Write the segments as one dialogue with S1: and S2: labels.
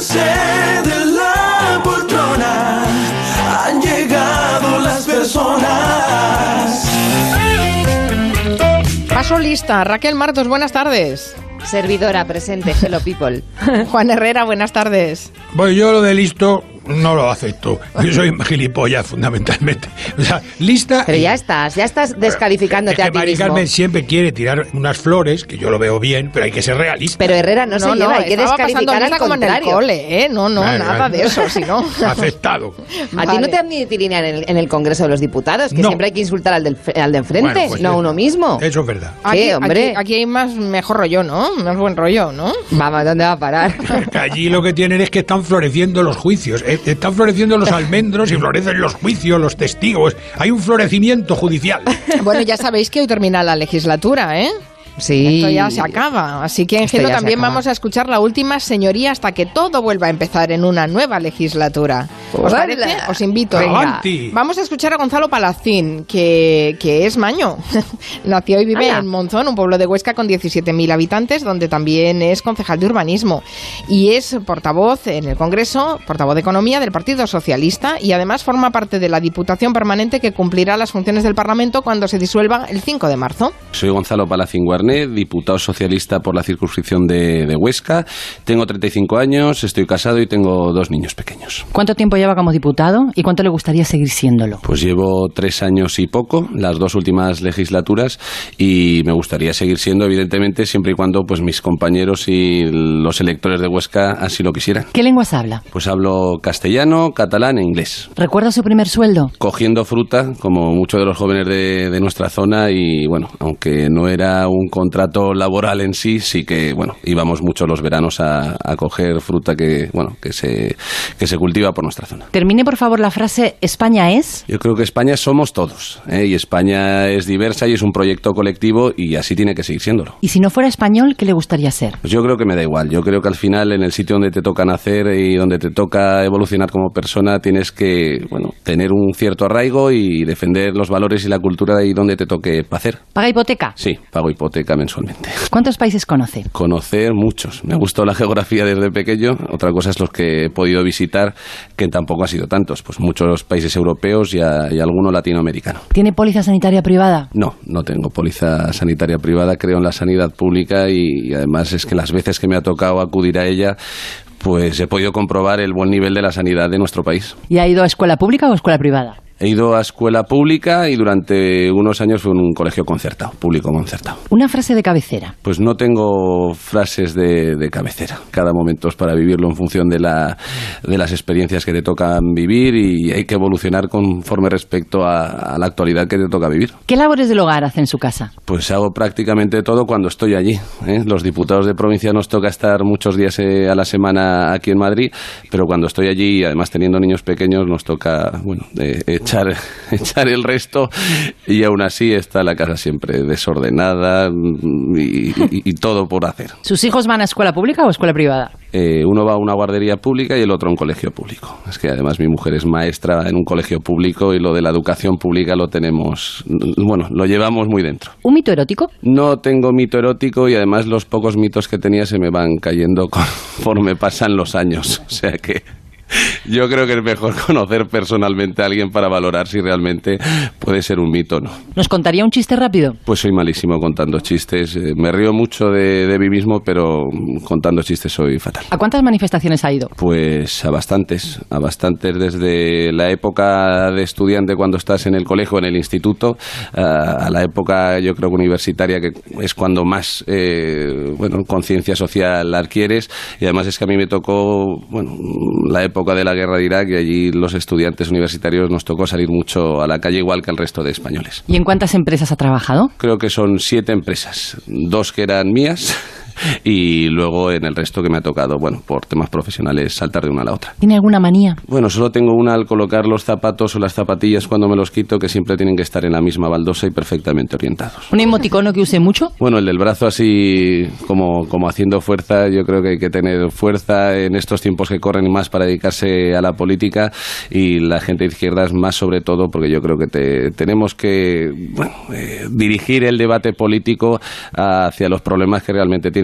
S1: sentarse de la poltrona, han llegado las personas.
S2: Paso lista. Raquel Martos, buenas tardes.
S3: Servidora presente, hello people.
S2: Juan Herrera, buenas tardes.
S4: Bueno, yo lo de listo no lo acepto. Yo soy gilipollas, fundamentalmente. O sea, lista...
S3: Pero ya estás descalificándote a ti
S4: Mari
S3: mismo.
S4: Carmen siempre quiere tirar unas flores, que yo lo veo bien, pero hay que ser realista.
S3: Pero Herrera no se lleva, hay que descalificar al
S2: como
S3: contrario.
S2: en el cole, ¿eh? No, nada de eso, si no...
S4: Aceptado.
S3: A ti no te admitirían en el Congreso de los Diputados, que
S4: No.
S3: siempre hay que insultar al de enfrente,
S4: Bueno, pues
S3: no a uno mismo.
S4: Eso es verdad.
S3: ¿Qué, hombre?
S2: Aquí hay mejor rollo, ¿no? Más buen rollo, ¿no?
S3: Vamos, ¿dónde va a parar?
S4: Que allí lo que tienen es que están floreciendo los juicios, están floreciendo los almendros y florecen los juicios, los testigos. Hay un florecimiento judicial.
S2: Bueno, ya sabéis que hoy termina la legislatura, ¿eh?
S3: Sí.
S2: Esto ya se acaba, así que en
S3: Esto
S2: Gelo
S3: ya se
S2: también
S3: acaba.
S2: vamos a escuchar la última señoría hasta que todo vuelva a empezar en una nueva legislatura. ¿Os
S3: ¡Hola!
S2: parece? Os invito.
S4: Avanti.
S2: Vamos a escuchar a Gonzalo Palacín, que es maño. Nació y vive
S3: ¡Hala!
S2: en Monzón, un pueblo de Huesca con 17.000 habitantes, donde también es concejal de urbanismo. Y es portavoz en el Congreso, portavoz de Economía del Partido Socialista, y además forma parte de la Diputación Permanente que cumplirá las funciones del Parlamento cuando se disuelva el 5 de marzo.
S5: Soy Gonzalo Palacín Guarné, diputado socialista por la circunscripción de Huesca. Tengo 35 años, estoy casado y tengo 2 niños pequeños.
S6: ¿Cuánto tiempo lleva como diputado y cuánto le gustaría seguir siéndolo?
S5: Pues llevo 3 años y poco, las 2 últimas legislaturas, y me gustaría seguir siendo, evidentemente, siempre y cuando pues mis compañeros y los electores de Huesca así lo quisieran.
S6: ¿Qué lenguas habla?
S5: Pues hablo castellano, catalán e inglés.
S6: ¿Recuerda su primer sueldo?
S5: Cogiendo fruta, como muchos de los jóvenes de nuestra zona, y bueno, aunque no era un contrato laboral en sí, sí que, bueno, íbamos mucho los veranos a coger fruta que se cultiva por nuestra zona.
S6: Termine, por favor, la frase «España es».
S5: Yo creo que España somos todos, y España es diversa y es un proyecto colectivo y así tiene que seguir siéndolo.
S6: Y si no fuera español, ¿qué le gustaría ser?
S5: Pues yo creo que me da igual. Yo creo que al final, en el sitio donde te toca nacer y donde te toca evolucionar como persona, tienes que, bueno, tener un cierto arraigo y defender los valores y la cultura de ahí donde te toque hacer.
S6: ¿Paga hipoteca?
S5: Sí, pago hipoteca mensualmente.
S6: ¿Cuántos países conoce?
S5: Conocer muchos. Me ha gustado la geografía desde pequeño. Otra cosa es los que he podido visitar, que tampoco han sido tantos. Pues muchos países europeos y alguno latinoamericano.
S6: ¿Tiene póliza sanitaria privada?
S5: No, no tengo póliza sanitaria privada. Creo en la sanidad pública y además es que las veces que me ha tocado acudir a ella, pues he podido comprobar el buen nivel de la sanidad de nuestro país.
S6: ¿Y ha ido a escuela pública o escuela privada?
S5: He ido a escuela pública y durante unos años fue en un colegio concertado, público concertado.
S6: Una frase de cabecera.
S5: Pues no tengo frases de cabecera. Cada momento es para vivirlo en función de las experiencias que te tocan vivir y hay que evolucionar conforme respecto a la actualidad que te toca vivir.
S6: ¿Qué labores del hogar hace en su casa?
S5: Pues hago prácticamente todo cuando estoy allí, ¿eh? Los diputados de provincia nos toca estar muchos días a la semana aquí en Madrid, pero cuando estoy allí, además teniendo niños pequeños, nos toca, bueno, echar el resto y aún así está la casa siempre desordenada y todo por hacer.
S6: ¿Sus hijos van a escuela pública o escuela privada?
S5: Uno va a una guardería pública y el otro a un colegio público. Es que además mi mujer es maestra en un colegio público y lo de la educación pública lo tenemos, bueno, lo llevamos muy dentro.
S6: ¿Un mito erótico?
S5: No tengo mito erótico y además los pocos mitos que tenía se me van cayendo conforme pasan los años. O sea que yo creo que es mejor conocer personalmente a alguien para valorar si realmente puede ser un mito o no.
S6: ¿Nos contaría un chiste rápido?
S5: Pues soy malísimo contando chistes. Me río mucho de mí mismo, pero contando chistes soy fatal.
S6: ¿A cuántas manifestaciones ha ido?
S5: Pues a bastantes desde la época de estudiante cuando estás en el colegio, en el instituto, a la época yo creo que universitaria, que es cuando más conciencia social adquieres, y además es que a mí me tocó la época de la guerra de Irak y allí los estudiantes universitarios nos tocó salir mucho a la calle igual que al resto de españoles.
S6: ¿Y en cuántas empresas ha trabajado?
S5: Creo que son 7 empresas, 2 que eran mías y luego en el resto que me ha tocado, por temas profesionales, saltar de una a la otra.
S6: ¿Tiene alguna manía?
S5: Bueno, solo tengo una al colocar los zapatos o las zapatillas cuando me los quito, que siempre tienen que estar en la misma baldosa y perfectamente orientados.
S6: ¿Un emoticono que use mucho?
S5: Bueno, el del brazo así como haciendo fuerza. Yo creo que hay que tener fuerza en estos tiempos que corren y más para dedicarse a la política, y la gente de izquierdas más sobre todo, porque yo creo que tenemos que dirigir el debate político hacia los problemas que realmente tiene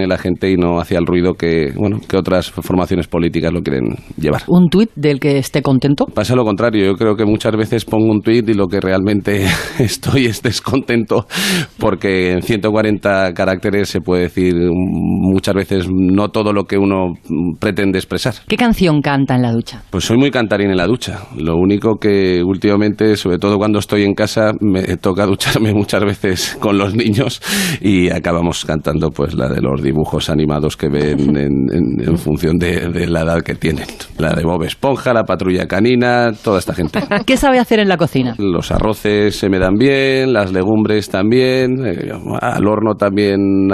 S5: tiene la gente y no hacia el ruido que otras formaciones políticas lo quieren llevar.
S6: ¿Un tuit del que esté contento?
S5: Pasa lo contrario, yo creo que muchas veces pongo un tuit y lo que realmente estoy es descontento, porque en 140 caracteres se puede decir muchas veces no todo lo que uno pretende expresar.
S6: ¿Qué canción canta en la ducha?
S5: Pues soy muy cantarín en la ducha. Lo único que últimamente, sobre todo cuando estoy en casa, me toca ducharme muchas veces con los niños y acabamos cantando pues la de los dibujos animados que ven en función de la edad que tienen. La de Bob Esponja, la Patrulla Canina, toda esta gente.
S6: ¿Qué sabe hacer en la cocina?
S5: Los arroces se me dan bien, las legumbres también, al horno también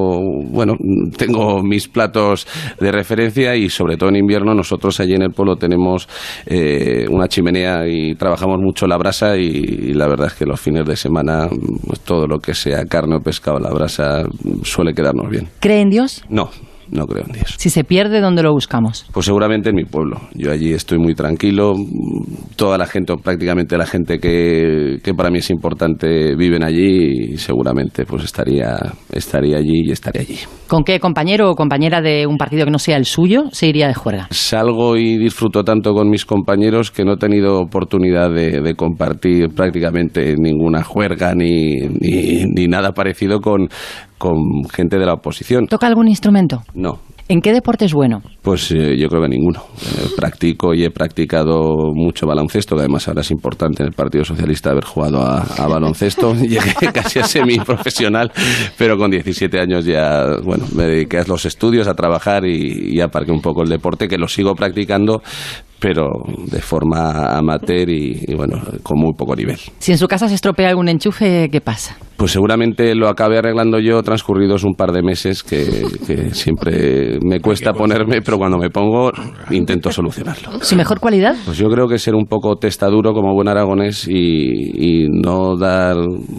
S5: tengo mis platos de referencia y sobre todo en invierno nosotros allí en el pueblo tenemos una chimenea y trabajamos mucho la brasa y la verdad es que los fines de semana pues, todo lo que sea carne o pescado a la brasa suele quedarnos bien.
S6: ¿Cree en Dios?
S5: No creo en Dios.
S6: Si se pierde, ¿dónde lo buscamos?
S5: Pues seguramente en mi pueblo. Yo allí estoy muy tranquilo. Toda la gente, o prácticamente la gente que para mí es importante, viven allí y seguramente pues estaría allí y estaría allí.
S6: ¿Con qué compañero o compañera de un partido que no sea el suyo se iría de juerga?
S5: Salgo y disfruto tanto con mis compañeros que no he tenido oportunidad de compartir prácticamente ninguna juerga ni nada parecido con gente de la oposición.
S6: ¿Toca algún instrumento?
S5: No.
S6: ¿En qué deporte es bueno?
S5: Pues yo creo que ninguno. Practico y he practicado mucho baloncesto, que además ahora es importante en el Partido Socialista haber jugado a baloncesto. Llegué casi a semiprofesional, pero con 17 años ya, me dediqué a los estudios, a trabajar y aparqué un poco el deporte, que lo sigo practicando, pero de forma amateur y con muy poco nivel.
S6: Si en su casa se estropea algún enchufe, ¿qué pasa?
S5: Pues seguramente lo acabe arreglando yo transcurridos un par de meses que siempre me cuesta ponerme, pero cuando me pongo intento solucionarlo.
S6: ¿Su mejor cualidad?
S5: Pues yo creo que ser un poco testaduro como buen aragonés y no dar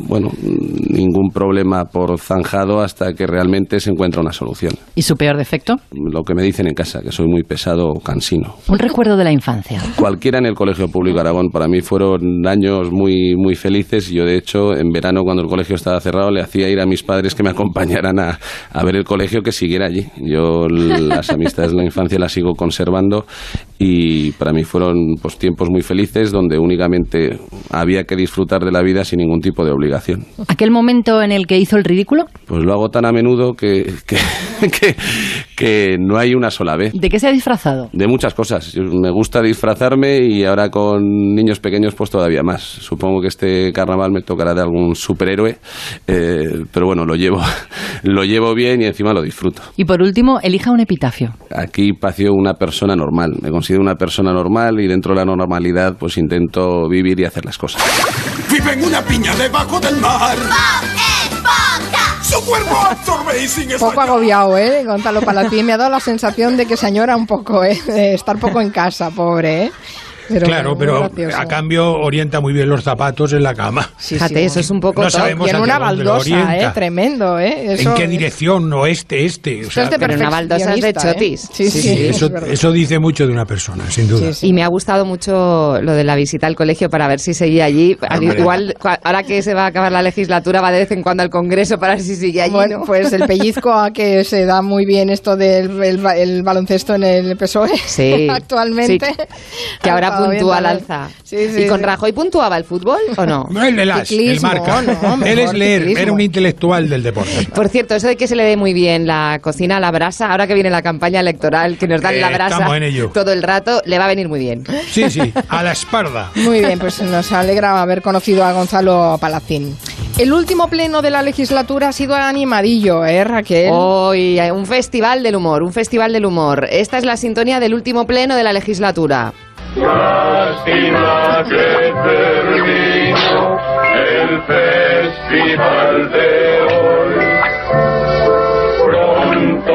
S5: ningún problema por zanjado hasta que realmente se encuentra una solución.
S6: ¿Y su peor defecto?
S5: Lo que me dicen en casa, que soy muy pesado o cansino.
S6: Un recuerdo de la infancia.
S5: Cualquiera en el Colegio Público Aragón. Para mí fueron años muy, muy felices y yo de hecho en verano cuando el colegio estaba cerrado le hacía ir a mis padres que me acompañaran a ver el colegio, que siguiera allí. Yo las amistades de la infancia las sigo conservando y para mí fueron pues tiempos muy felices donde únicamente había que disfrutar de la vida sin ningún tipo de obligación.
S6: ¿Aquel momento en el que hizo el ridículo?
S5: Pues lo hago tan a menudo que no hay una sola vez.
S6: ¿De qué se ha disfrazado?
S5: De muchas cosas. Me gusta disfrazarme y ahora con niños pequeños pues todavía más. Supongo que este carnaval me tocará de algún superhéroe, pero lo llevo bien y encima lo disfruto.
S6: Y por último, elija un epitafio.
S5: Aquí pació una persona normal. Me considero una persona normal y dentro de la normalidad pues intento vivir y hacer las cosas.
S1: Vive en una piña debajo del mar. Su cuerpo absorbe y sigue.
S2: Poco agobiado, Gonzalo Palacín. Me ha dado la sensación de que se añora un poco, de estar poco en casa, pobre, Pero
S4: claro, pero a cambio orienta muy bien los zapatos en la cama.
S2: Sí,
S3: fíjate, eso es un poco...
S4: No sabemos
S2: y en una
S4: hacia dónde lo
S2: baldosa,
S4: orienta.
S2: Tremendo, Eso
S4: ¿En qué dirección? Oeste, este. O sea,
S2: es de
S3: pero una baldosa es de chotis.
S2: Sí,
S4: eso dice mucho de una persona, sin duda.
S2: Sí, sí.
S3: Y me ha gustado mucho lo de la visita al colegio para ver si seguía allí. Igual, ahora que se va a acabar la legislatura, va de vez en cuando al Congreso para ver si sigue allí.
S2: Bueno,
S3: ¿no?
S2: pues el pellizco a que se da muy bien esto del el baloncesto en el PSOE
S3: Sí,
S2: actualmente.
S3: sí. Que ahora puntúa al alza.
S2: Sí, sí,
S3: ¿Y con
S2: sí.
S3: Rajoy puntuaba el fútbol o no?
S4: No, él el
S2: Ciclismo,
S4: marca.
S2: no,
S4: Él es
S2: mejor
S4: leer,
S2: ciclismo.
S4: era un intelectual del deporte.
S3: Por cierto, eso de que se le dé muy bien la cocina a la brasa, ahora que viene la campaña electoral, que nos dan la brasa
S4: Estamos en ello.
S3: todo el rato, le va a venir muy bien.
S4: Sí, a la espalda.
S2: Muy bien, pues nos alegra haber conocido a Gonzalo Palacín. El último pleno de la legislatura ha sido animadillo, Raquel.
S3: Hoy hay un festival del humor, Esta es la sintonía del último pleno de la legislatura.
S7: Lástima que terminó el festival de hoy. Pronto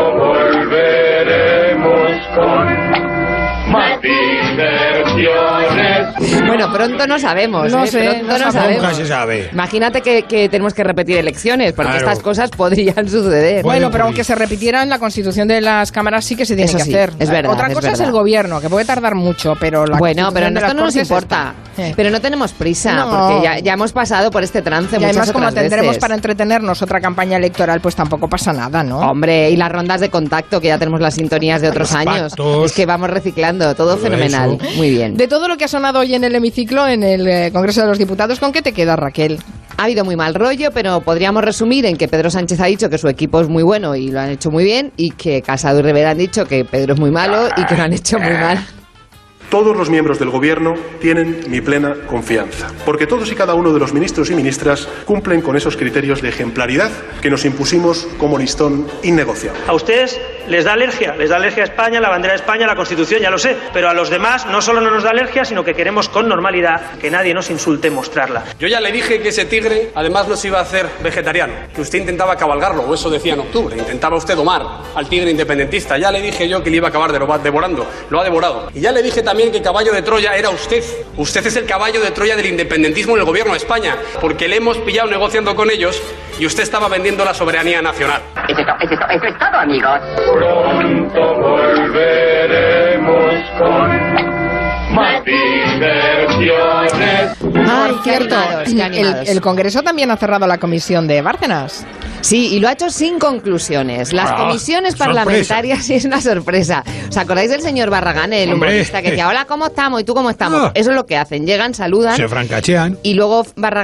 S7: volveremos con más diversiones.
S3: Bueno, pronto no sabemos.
S2: No sé,
S3: pronto
S2: no
S3: no
S2: sabemos.
S4: Nunca se sabe.
S3: Imagínate que tenemos que repetir elecciones, porque
S4: Claro.
S3: estas cosas podrían suceder.
S2: Bueno, pero
S4: ocurrir.
S2: aunque se repitiera en la constitución de las cámaras sí que se tiene
S3: Eso
S2: que
S3: sí,
S2: hacer.
S3: es verdad,
S2: Otra cosa es
S3: verdad.
S2: el gobierno, que puede tardar mucho, pero la
S3: Bueno, pero
S2: constitución de
S3: esto
S2: las
S3: no nos
S2: Cortes
S3: importa.
S2: está.
S3: Pero no tenemos prisa,
S2: No.
S3: porque ya hemos pasado por este trance
S2: Y
S3: muchas
S2: además, como
S3: otras
S2: tendremos
S3: veces.
S2: para entretenernos otra campaña electoral, pues tampoco pasa nada, ¿no?
S3: Hombre, y las rondas de contacto, que ya tenemos las sintonías de otros
S4: Los
S3: años.
S4: pactos.
S3: Es que vamos reciclando, todo
S4: Todo
S3: fenomenal.
S4: eso.
S3: Muy bien.
S2: De todo lo que ha sonado hoy en el hemiciclo, en el Congreso de los Diputados, ¿con qué te queda, Raquel?
S3: Ha habido muy mal rollo, pero podríamos resumir en que Pedro Sánchez ha dicho que su equipo es muy bueno y lo han hecho muy bien, y que Casado y Rivera han dicho que Pedro es muy malo y que lo han hecho muy mal.
S8: Todos los miembros del Gobierno tienen mi plena confianza, porque todos y cada uno de los ministros y ministras cumplen con esos criterios de ejemplaridad que nos impusimos como listón innegociable.
S9: A ustedes les da alergia a España, la bandera de España, la Constitución, ya lo sé, pero a los demás no solo no nos da alergia, sino que queremos con normalidad que nadie nos insulte mostrarla.
S10: Yo ya le dije que ese tigre además nos iba a hacer vegetariano, que usted intentaba cabalgarlo, o eso decía en octubre, intentaba usted domar al tigre independentista. Ya le dije yo que le iba a acabar devorando, lo ha devorado. Y ya le dije también que caballo de Troya era usted. Usted es el caballo de Troya del independentismo en el gobierno de España, porque le hemos pillado negociando con ellos y usted estaba vendiendo la soberanía nacional.
S11: Eso es todo, amigos.
S7: Pronto volveremos con más diversiones.
S3: Ay, qué
S2: Cierto,
S3: animados, qué animados.
S2: el Congreso también ha cerrado la comisión de Bárcenas.
S3: Sí, y lo ha hecho sin conclusiones. Las comisiones
S4: sorpresa.
S3: parlamentarias sí es una sorpresa. ¿Os acordáis del señor Barragán, el
S4: Hombre.
S3: humorista, que decía, hola, ¿cómo estamos? ¿Y tú cómo estamos?
S4: Ah.
S3: Eso es lo que hacen. Llegan, saludan.
S4: Se francachean.
S3: Y luego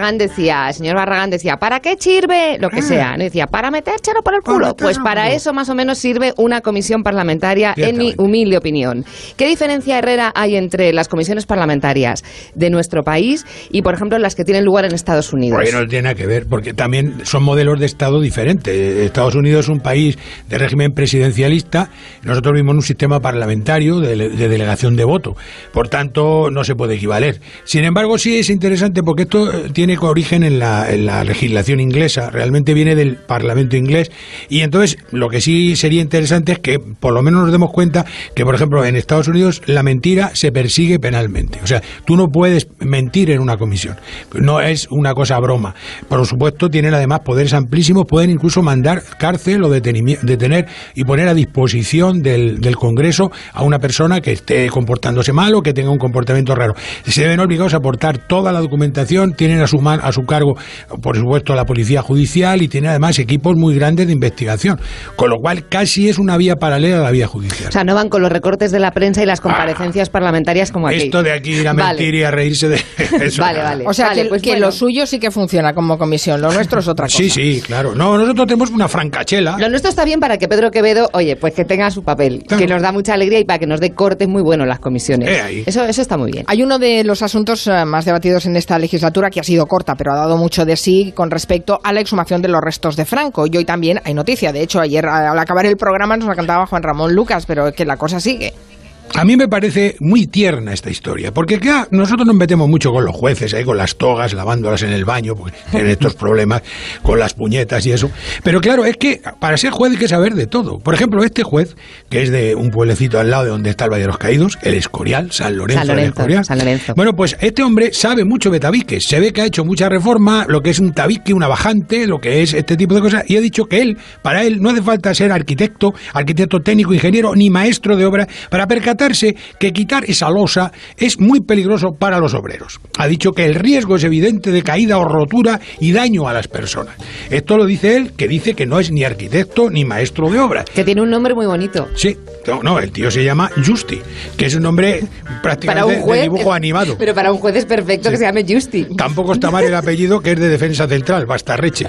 S3: el señor Barragán decía, ¿para qué sirve? Lo que sea. Y decía, ¿para metérselo por el
S4: Para
S3: culo?
S4: metérselo
S3: Pues
S4: por
S3: para
S4: el
S3: eso más o menos sirve una comisión parlamentaria, en mi
S4: Ciertamente.
S3: humilde opinión. ¿Qué diferencia, Herrera, hay entre las comisiones parlamentarias de nuestro país y, por ejemplo, las que tienen lugar en Estados Unidos?
S4: Porque no tiene nada que ver, porque también son modelos de Estado diferentes. Estados Unidos es un país de régimen presidencialista, nosotros vivimos en un sistema parlamentario de delegación de voto, por tanto no se puede equivaler. Sin embargo, sí es interesante porque esto tiene origen en la legislación inglesa, realmente viene del Parlamento inglés, y entonces lo que sí sería interesante es que por lo menos nos demos cuenta que, por ejemplo, en Estados Unidos la mentira se persigue penalmente. O sea, tú no puedes mentir en una comisión, no es una cosa broma. Por supuesto, tienen además poderes amplísimos, pueden incluso mandar cárcel o detener y poner a disposición del Congreso a una persona que esté comportándose mal o que tenga un comportamiento raro. Se ven obligados a aportar toda la documentación, tienen a su cargo, por supuesto, la policía judicial y tienen además equipos muy grandes de investigación, con lo cual casi es una vía paralela a la vía judicial.
S3: O sea, no van con los recortes de la prensa y las comparecencias parlamentarias como aquí.
S4: Esto de aquí ir a mentir y a reírse de eso.
S3: Vale.
S2: O sea,
S3: Vale,
S2: que,
S3: pues
S2: que
S3: bueno.
S2: lo suyo sí que funciona como comisión, lo nuestro es otra cosa.
S4: Sí, claro. No, nosotros tenemos una francachela.
S3: Lo nuestro está bien para que Pedro Quevedo, oye, pues que tenga su papel,
S4: Claro.
S3: que nos da mucha alegría y para que nos dé cortes muy buenos las comisiones.
S4: Ahí.
S3: Eso está muy bien.
S2: Hay uno de los asuntos más debatidos en esta legislatura que ha sido corta, pero ha dado mucho de sí con respecto a la exhumación de los restos de Franco. Y hoy también hay noticia. De hecho, ayer al acabar el programa nos la cantaba Juan Ramón Lucas, pero que la cosa sigue.
S4: A mí me parece muy tierna esta historia, porque claro, nosotros nos metemos mucho con los jueces, con las togas, lavándolas en el baño, porque tienen estos problemas con las puñetas y eso. Pero claro, es que para ser juez hay que saber de todo. Por ejemplo, este juez, que es de un pueblecito al lado de donde está el Valle de los Caídos, el Escorial, San Lorenzo del Escorial.
S3: San Lorenzo.
S4: Bueno, pues este hombre sabe mucho de tabiques, se ve que ha hecho mucha reforma, lo que es un tabique, una bajante, lo que es este tipo de cosas, y ha dicho que para él no hace falta ser arquitecto técnico, ingeniero, ni maestro de obra, para percatarse que quitar esa losa es muy peligroso para los obreros. Ha dicho que el riesgo es evidente de caída o rotura y daño a las personas. Esto lo dice él, que dice que no es ni arquitecto ni maestro de obra.
S3: Que tiene un nombre muy bonito.
S4: Sí, no, el tío se llama Justi, que es un nombre prácticamente de dibujo animado.
S3: Pero para un juez es perfecto que se llame Justi.
S4: Tampoco está mal el apellido, que es de Defensa Central, Bastarreche.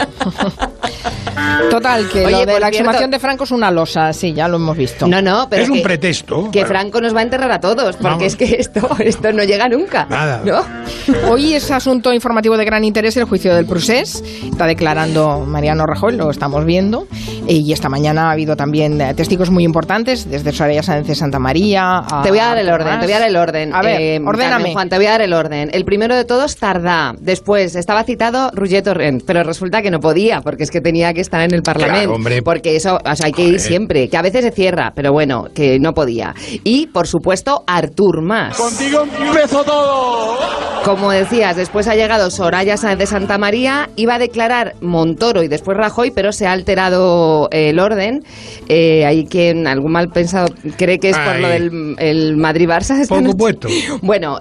S2: Total, que
S3: Oye,
S2: lo de
S3: por
S2: la
S3: cierto-
S2: exhumación de Franco es una losa, sí, ya lo hemos visto.
S3: No, pero
S4: Es un pretexto.
S3: Que
S4: Claro.
S3: Franco nos va a enterrar a todos, porque
S4: Vamos.
S3: es que esto no llega nunca.
S4: Nada.
S3: ¿No?
S2: Hoy es asunto informativo de gran interés el juicio del Procés. Está declarando Mariano Rajoy, lo estamos viendo. Y esta mañana ha habido también testigos muy importantes, desde Soraya Sáenz de Santamaría a...
S3: Te voy a dar el orden,
S2: A ver, ordéname.
S3: Carmen Juan, te voy a dar el orden. El primero de todos, Tardá. Después estaba citado Roger Torrent, pero resulta que no podía, porque es que tenía que estar en el Parlamento.
S4: Claro, hombre.
S3: Porque eso, o sea, hay que ir siempre, que a veces se cierra, pero bueno, que no podía. Y, por supuesto, Artur Mas.
S1: Contigo empezó todo.
S3: Como decías, después ha llegado Soraya Sáenz de Santamaría, iba a declarar Montoro y después Rajoy, pero se ha alterado el orden. Hay quien, algún mal pensado, cree que es por lo del el Madrid-Barça esta
S4: Por
S3: noche.
S4: supuesto.
S3: Bueno,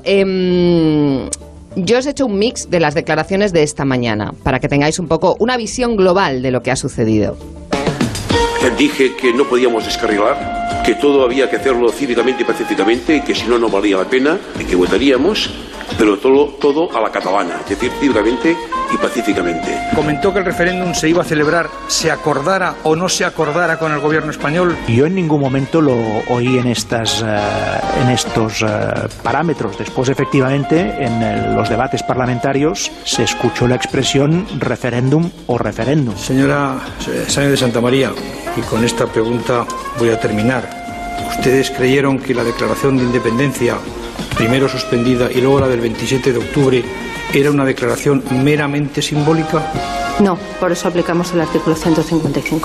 S3: yo os he hecho un mix de las declaraciones de esta mañana, para que tengáis un poco una visión global de lo que ha sucedido.
S12: Dije que no podíamos descarrilar, que todo había que hacerlo cívicamente y pacíficamente, y que si no, no valía la pena, y que votaríamos, pero todo a la catalana, es decir, cívicamente y pacíficamente.
S13: Comentó que el referéndum se iba a celebrar, se acordara o no se acordara con el gobierno español.
S14: Yo en ningún momento lo oí en estos parámetros. Después, efectivamente, en los debates parlamentarios se escuchó la expresión referéndum o referéndum.
S13: Señora Sáenz de Santamaría, y con esta pregunta voy a terminar. ¿Ustedes creyeron que la declaración de independencia, primero suspendida y luego la del 27 de octubre, era una declaración meramente simbólica?
S15: No, por eso aplicamos el artículo 155.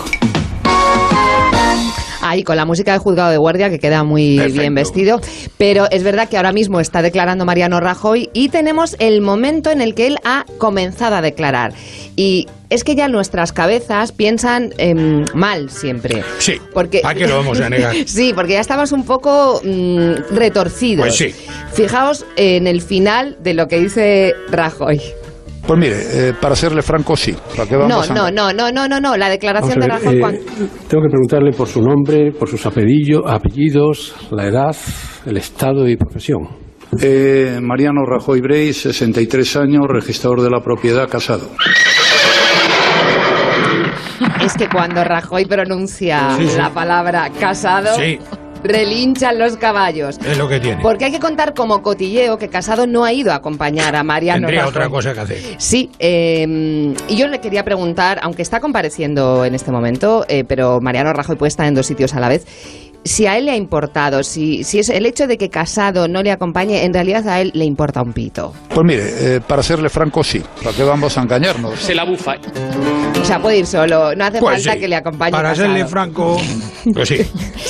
S3: Ahí con la música de Juzgado de Guardia, que queda muy bien vestido, pero es verdad que ahora mismo está declarando Mariano Rajoy y tenemos el momento en el que él ha comenzado a declarar. Y es que ya en nuestras cabezas piensan mal siempre.
S4: Sí,
S3: porque,
S4: ¿a qué lo vamos a negar?
S3: Sí, porque ya estamos un poco retorcidos.
S4: Pues sí.
S3: Fijaos en el final de lo que dice Rajoy.
S16: Pues mire, para serle franco, sí. ¿Para qué vamos
S3: No, la declaración de Rajoy.
S17: Tengo que preguntarle por su nombre, por sus apellidos, la edad, el estado y profesión.
S16: Mariano Rajoy Brey, 63 años, registrador de la propiedad, casado.
S3: Es que cuando Rajoy pronuncia la palabra casado...
S4: Sí.
S3: Relinchan los caballos.
S4: Es lo que tiene.
S3: Porque hay que contar como cotilleo que Casado no ha ido a acompañar a Mariano
S4: Tendría
S3: Rajoy.
S4: otra cosa que hacer.
S3: Sí, y yo le quería preguntar, aunque está compareciendo en este momento, pero Mariano Rajoy puede estar en dos sitios a la vez, si a él le ha importado, si es el hecho de que Casado no le acompañe, en realidad a él le importa un pito.
S16: Pues mire, para serle franco, sí. ¿Para qué vamos a engañarnos?
S10: Se la bufa.
S3: O sea, puede ir solo, no hace
S4: Pues
S3: falta
S4: sí.
S3: que le acompañe
S4: Para
S3: Casado.
S4: serle franco, pues sí.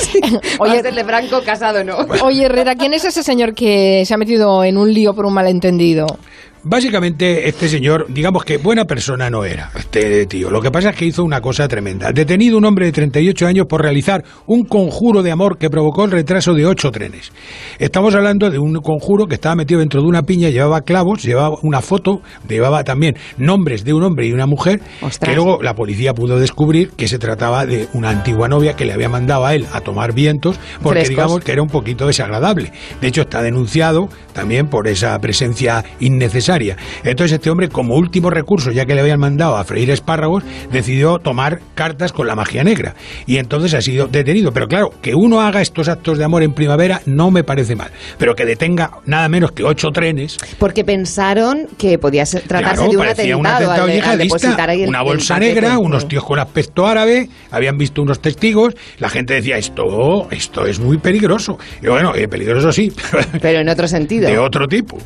S3: Oye, serle franco, Casado no.
S2: Oye, Herrera, ¿quién es ese señor que se ha metido en un lío por un malentendido?
S4: Básicamente, este señor, digamos que buena persona no era, este tío. Lo que pasa es que hizo una cosa tremenda. Detenido un hombre de 38 años por realizar un conjuro de amor que provocó el retraso de 8 trenes. Estamos hablando de un conjuro que estaba metido dentro de una piña, llevaba clavos, llevaba una foto, llevaba también nombres de un hombre y una mujer, que luego la policía pudo descubrir que se trataba de una antigua novia que le había mandado a él a tomar vientos, porque
S3: Frescos.
S4: digamos que era un poquito desagradable. De hecho, está denunciado también por esa presencia innecesaria. Entonces este hombre, como último recurso, ya que le habían mandado a freír espárragos, decidió tomar cartas con la magia negra y entonces ha sido detenido. Pero claro, que uno haga estos actos de amor en primavera no me parece mal, pero que detenga nada menos que 8 trenes.
S3: Porque pensaron que podía tratarse de un
S4: parecía
S3: atentado, al
S4: yihadista,
S3: depositar ahí
S4: una bolsa
S3: paquete.
S4: negra, unos tíos con aspecto árabe, habían visto unos testigos, la gente decía, esto es muy peligroso. Y bueno, peligroso sí,
S3: pero en otro sentido.
S4: De otro tipo.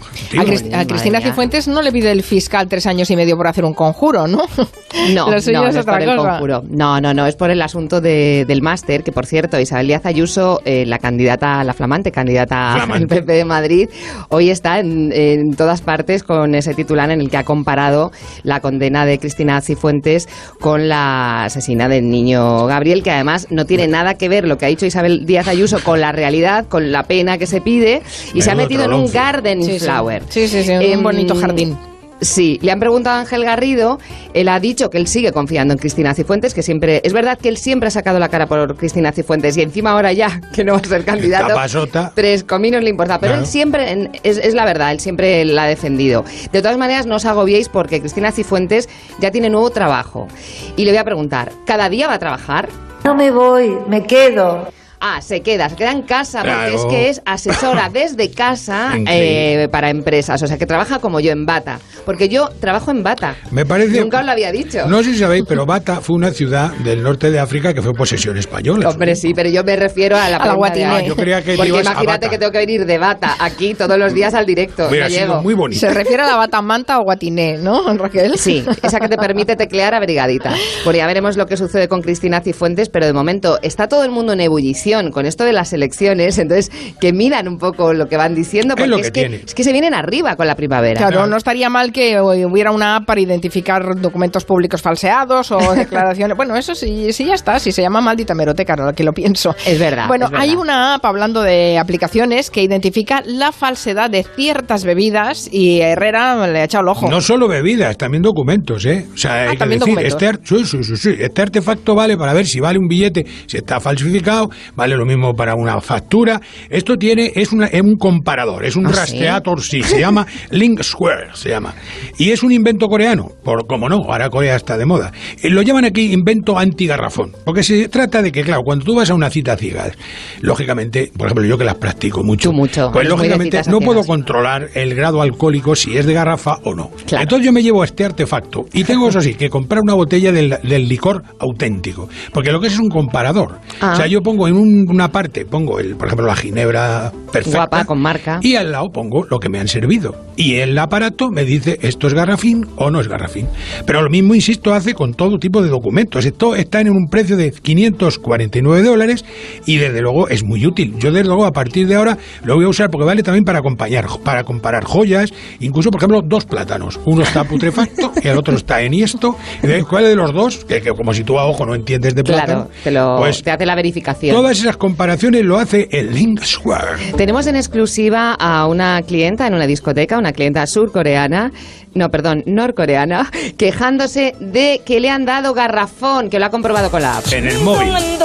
S2: A Cristina Cifuentes no le pide el fiscal 3 años y medio por hacer un conjuro, ¿no?
S3: No,
S2: Lo suyo
S3: no
S2: es
S3: es
S2: otra
S3: por el
S2: cosa.
S3: conjuro. No, es por el asunto del máster, que por cierto, Isabel Díaz Ayuso, la candidata, la flamante candidata al PP de Madrid, hoy está en todas partes con ese titular en el que ha comparado la condena de Cristina Cifuentes con la asesina del niño Gabriel, que además no tiene nada que ver lo que ha dicho Isabel Díaz Ayuso con la realidad, con la pena que se pide, y se ha metido en un garden flower.
S2: Sí, un bonito jardín.
S3: Sí, le han preguntado a Ángel Garrido, él ha dicho que él sigue confiando en Cristina Cifuentes, que siempre, es verdad que él siempre ha sacado la cara por Cristina Cifuentes y encima ahora ya, que no va a ser candidato,
S4: pasota.
S3: 3 cominos le importa, pero
S4: Claro.
S3: él siempre, es la verdad, él siempre la ha defendido. De todas maneras, no os agobiéis porque Cristina Cifuentes ya tiene nuevo trabajo. Y le voy a preguntar, ¿cada día va a trabajar?
S18: No me voy, me quedo.
S3: Se queda en casa, porque
S4: Claro.
S3: es que es asesora desde casa para empresas. O sea, que trabaja como yo en bata. Porque yo trabajo en bata.
S4: Me parece...
S3: Nunca os lo había dicho.
S4: No sé si sabéis, pero Bata fue una ciudad del norte de África que fue posesión española.
S3: Hombre, sí, pero yo me refiero a la
S2: Guatiné.
S4: Yo creía que
S3: porque
S4: ibas a
S3: imagínate
S4: Bata.
S3: que tengo que venir de bata aquí todos los días al directo.
S4: Hubiera
S3: No
S4: sido
S3: llego.
S4: muy bonito.
S2: Se refiere a la bata manta o guatiné, ¿no, Raquel?
S3: Sí, esa que te permite teclear abrigadita. Pues ya veremos lo que sucede con Cristina Cifuentes, pero de momento está todo el mundo en ebullición con esto de las elecciones, entonces que miran un poco lo que van diciendo,
S4: ¿Qué es
S3: porque
S4: lo que tiene?
S3: es que se vienen arriba con la primavera.
S2: Claro, no estaría mal que hubiera una app para identificar documentos públicos falseados o declaraciones. Bueno, eso sí ya está, si se llama maldita hemeroteca, ahora que lo pienso.
S3: Es verdad.
S2: Bueno,
S3: es verdad.
S2: hay una app, hablando de aplicaciones, que identifica la falsedad de ciertas bebidas y Herrera le ha echado el ojo.
S4: No solo bebidas, también documentos, ¿eh? O sea, hay que
S2: también
S4: decir,
S2: documentos.
S4: sí. Este artefacto vale para ver si vale un billete, si está falsificado, vale lo mismo para una factura. Esto es un comparador, es un rastreador, sí, se llama Link Square, se llama. Y es un invento coreano, como no, ahora Corea está de moda. Lo llaman aquí invento antigarrafón, porque se trata de que, claro, cuando tú vas a una cita ciegas, lógicamente, por ejemplo, yo que las practico mucho, pues
S3: eres muy de
S4: lógicamente
S3: citas
S4: no
S3: ciegas.
S4: puedo controlar el grado alcohólico si es de garrafa o no.
S3: Claro.
S4: Entonces yo me llevo este artefacto y tengo, eso sí, que comprar una botella del licor auténtico, porque lo que es un comparador. O sea, yo pongo en una parte, por ejemplo, la ginebra perfecta,
S3: guapa, con marca,
S4: y al lado pongo lo que me han servido. Y el aparato me dice esto es garrafín o no es garrafín. Pero lo mismo, insisto, hace con todo tipo de documentos. Esto está en un precio de $549 y desde luego es muy útil. Yo desde luego a partir de ahora lo voy a usar porque vale también para comparar joyas, incluso por ejemplo 2 plátanos. Uno está putrefacto y el otro está enhiesto. ¿Cuál de los dos? Que como si tú a ojo no entiendes de plátano.
S3: Claro,
S4: pues
S3: te hace la verificación.
S4: Todas esas comparaciones lo hace el Link Square.
S3: Tenemos en exclusiva a una clienta en una discoteca, una clienta norcoreana, quejándose de que le han dado garrafón, que lo ha comprobado con la app.
S4: En el móvil.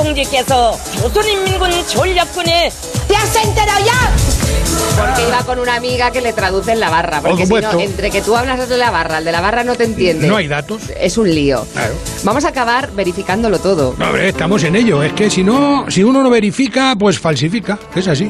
S3: Porque iba con una amiga que le traduce en la barra. Porque si no, entre que tú hablas de la barra, el de la barra no te entiende.
S4: No hay datos.
S3: Es un lío.
S4: Claro.
S3: Vamos a acabar verificándolo todo.
S4: No, hombre, estamos en ello. Es que si uno no verifica, pues falsifica. Es así.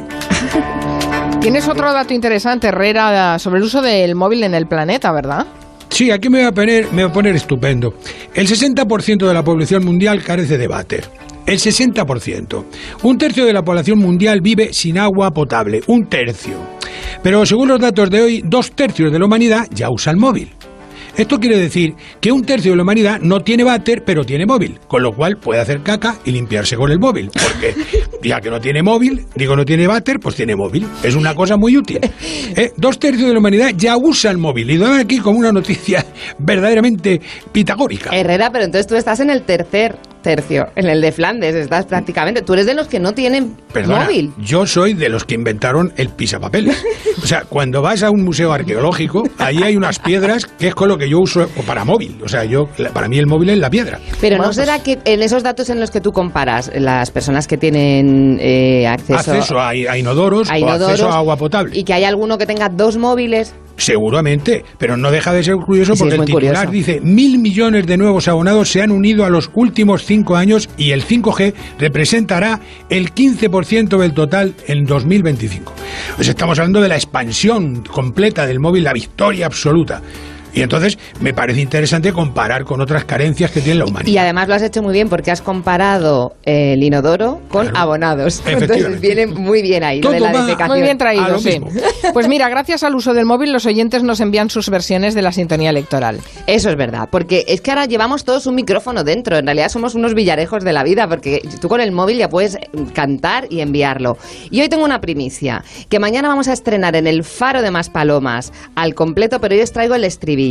S2: Tienes otro dato interesante, Herrera, sobre el uso del móvil en el planeta, ¿verdad?
S4: Sí, aquí me voy a poner estupendo. El 60% de la población mundial carece de váter. El 60%. 1/3 de la población mundial vive sin agua potable. 1/3. Pero según los datos de hoy, 2/3 de la humanidad ya usa el móvil. Esto quiere decir que 1/3 de la humanidad no tiene váter, pero tiene móvil, con lo cual puede hacer caca y limpiarse con el móvil, porque ya que no tiene váter, pues tiene móvil. Es una cosa muy útil. 2/3 de la humanidad ya usa el móvil, y doy aquí como una noticia verdaderamente pitagórica.
S3: Herrera, pero entonces tú estás en el tercer tercio, en el de Flandes, estás prácticamente. Tú eres de los que no tienen móvil.
S4: Yo soy de los que inventaron el pisapapeles. O sea, cuando vas a un museo arqueológico, ahí hay unas piedras que es con lo que yo uso para móvil. O sea, para mí el móvil es la piedra.
S3: Pero ¿no será que en esos datos en los que tú comparas, las personas que tienen acceso
S4: a inodoros o acceso a agua potable,
S3: y que hay alguno que tenga 2 móviles?
S4: Seguramente, pero no deja de ser curioso, porque
S3: sí,
S4: el titular dice 1.000 millones de nuevos abonados se han unido a los últimos 5 años y el 5G representará el 15% del total en 2025. Pues estamos hablando de la expansión completa del móvil, la victoria absoluta. Y entonces me parece interesante comparar con otras carencias que tiene la humanidad.
S3: Y además lo has hecho muy bien porque has comparado el inodoro con abonados. Entonces viene muy bien ahí lo de la defecación.
S2: Muy bien traído, sí. Pues mira, gracias al uso del móvil los oyentes nos envían sus versiones de la sintonía electoral.
S3: Eso es verdad, porque es que ahora llevamos todos un micrófono dentro. En realidad somos unos villarejos de la vida, porque tú con el móvil ya puedes cantar y enviarlo. Y hoy tengo una primicia, que mañana vamos a estrenar en el Faro de Maspalomas al completo, pero hoy os traigo el estribillo.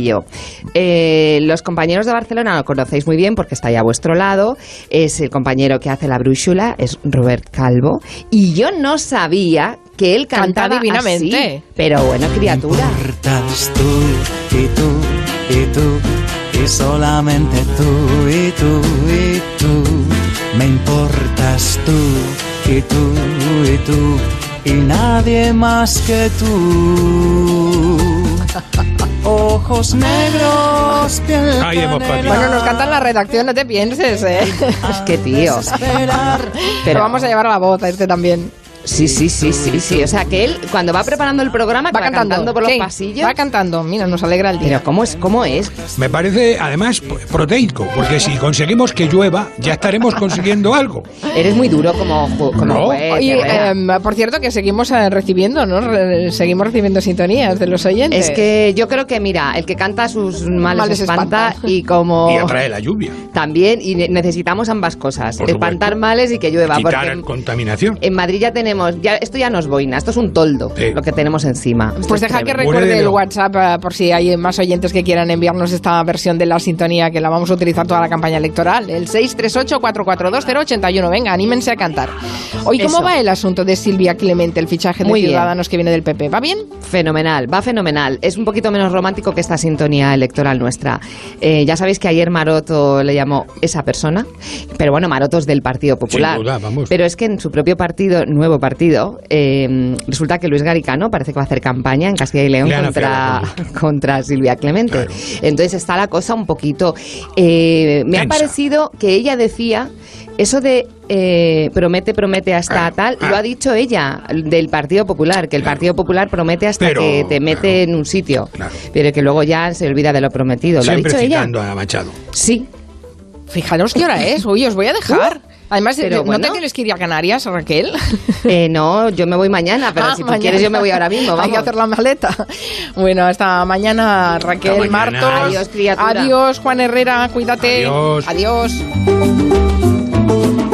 S3: Los compañeros de Barcelona lo conocéis muy bien porque está ahí a vuestro lado. Es el compañero que hace la brújula, es Robert Calvo. Y yo no sabía que él cantaba
S2: divinamente.
S3: Así. Pero bueno, criatura.
S18: Me importas tú y tú y tú y solamente tú y tú y tú. Me importas tú y tú y tú y nadie más que tú. ojos negros, piel
S4: Ahí hemos
S18: canela.
S2: Bueno, nos cantan la redacción, no te pienses, ¿eh?
S3: Es que tío.
S2: Pero vamos a llevar la voz a este también.
S3: Sí. O sea, que él, cuando va preparando el programa, va cantando por los pasillos.
S2: Va cantando. Mira, nos alegra el día.
S3: Pero ¿cómo es?
S4: Me parece, además, proteico, porque si conseguimos que llueva, ya estaremos consiguiendo algo.
S3: Eres muy duro como
S4: No.
S3: juez,
S2: Oye,
S3: Herrera.
S2: por cierto, que seguimos recibiendo, ¿no? Seguimos recibiendo sintonías de los oyentes.
S3: Es que yo creo que, mira, el que canta sus males
S2: Males
S3: espanta
S2: espanta.
S3: y como...
S4: Y atrae la lluvia.
S3: También, y necesitamos ambas cosas.
S4: Por
S3: Espantar
S4: supuesto.
S3: males y que llueva.
S4: Quitar
S3: Porque
S4: contaminación.
S3: en Madrid ya tenemos... esto ya no es boina, esto es un toldo, lo que tenemos encima. Esto
S2: Pues
S3: es
S2: deja que
S3: tremendo.
S2: recuerde el WhatsApp por si hay más oyentes que quieran enviarnos esta versión de la sintonía que la vamos a utilizar toda la campaña electoral. El 638-442-081. Venga, anímense a cantar. Hoy, ¿cómo
S3: Eso.
S2: va el asunto de Silvia Clemente, el fichaje de
S3: Muy bien.
S2: Ciudadanos que viene del PP? ¿Va bien?
S3: Fenomenal, va fenomenal. Es un poquito menos romántico que esta sintonía electoral nuestra. Ya sabéis que ayer Maroto le llamó esa persona, pero bueno, Maroto es del Partido Popular.
S4: Sin duda, vamos.
S3: Pero es que en su propio partido, nuevo partido, resulta que Luis Garicano parece que va a hacer campaña en Castilla y León
S4: Le han afiado
S3: contra Silvia Clemente.
S4: Claro.
S3: Entonces está la cosa un poquito... me ha
S4: Tensa.
S3: parecido que ella decía... Eso de promete hasta tal, lo ha dicho ella, del Partido Popular, que el Partido Popular promete hasta
S4: Pero,
S3: que te mete en un sitio, pero que luego ya se olvida de lo prometido. ¿Lo ha
S4: Siempre
S3: dicho ella?
S4: citando a Machado.
S3: Sí.
S2: Fijaros qué hora es. Uy, os voy a dejar. Además,
S3: pero
S2: ¿no
S3: bueno.
S2: te tienes que ir a Canarias, Raquel?
S3: No, yo me voy mañana, pero si tú
S2: mañana.
S3: quieres yo me voy ahora mismo.
S2: Hay que
S3: Vamos.
S2: hacer la maleta. Bueno, hasta mañana, Raquel,
S4: Hasta mañana.
S2: Martos.
S3: Adiós, criatura.
S2: Adiós, Juan Herrera, cuídate.
S4: Adiós.
S2: Adiós.